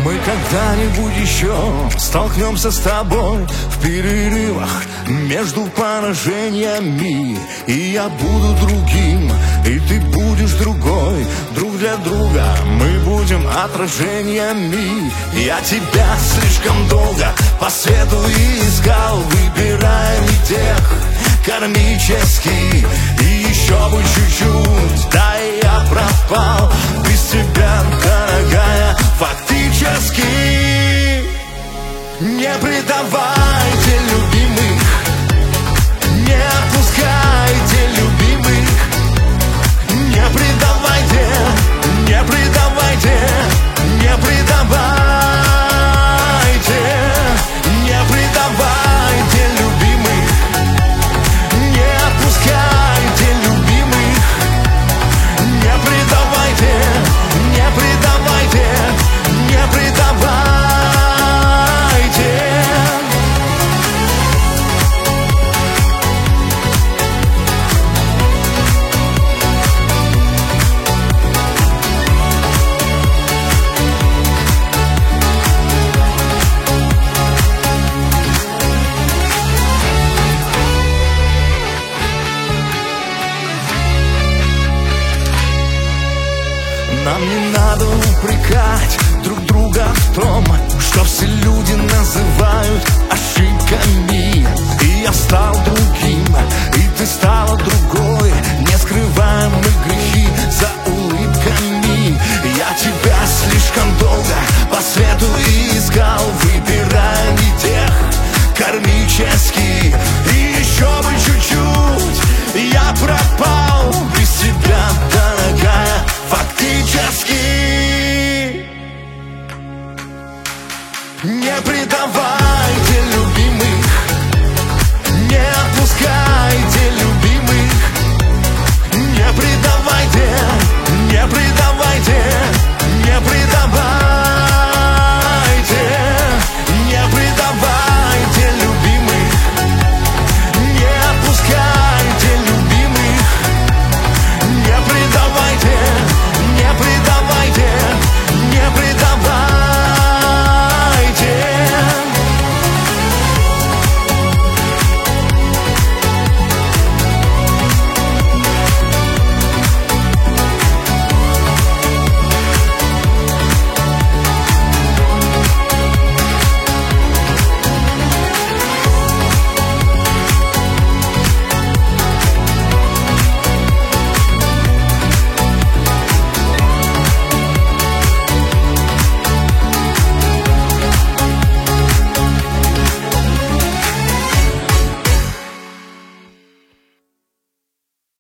Мы когда-нибудь еще столкнемся с тобой в перерывах между поражениями. И я буду другим, и ты будешь другой. Друг для друга мы будем отражениями. Я тебя слишком долго по свету искал, выбирая не тех кармических. И еще бы чуть-чуть, да и я пропал без тебя, дорогая, фактически. Не предавайте любимых, не отпускайте любимых. Не предавайте, не предавайте, не предавайте. Не предавайте любимых, не отпускайте любимых. Не предавайте, не предавайте, не предавайте. Нам не надо упрекать друг друга в том, что все люди называют ошибками. И я стал другим, и ты стала другой. Не скрываем мы грехи за улыбками. Я тебя слишком долго по свету искал, выбирая не тех кармических. И еще бы чуть-чуть, я пропал без тебя, дорогая, фактически. Не предавай.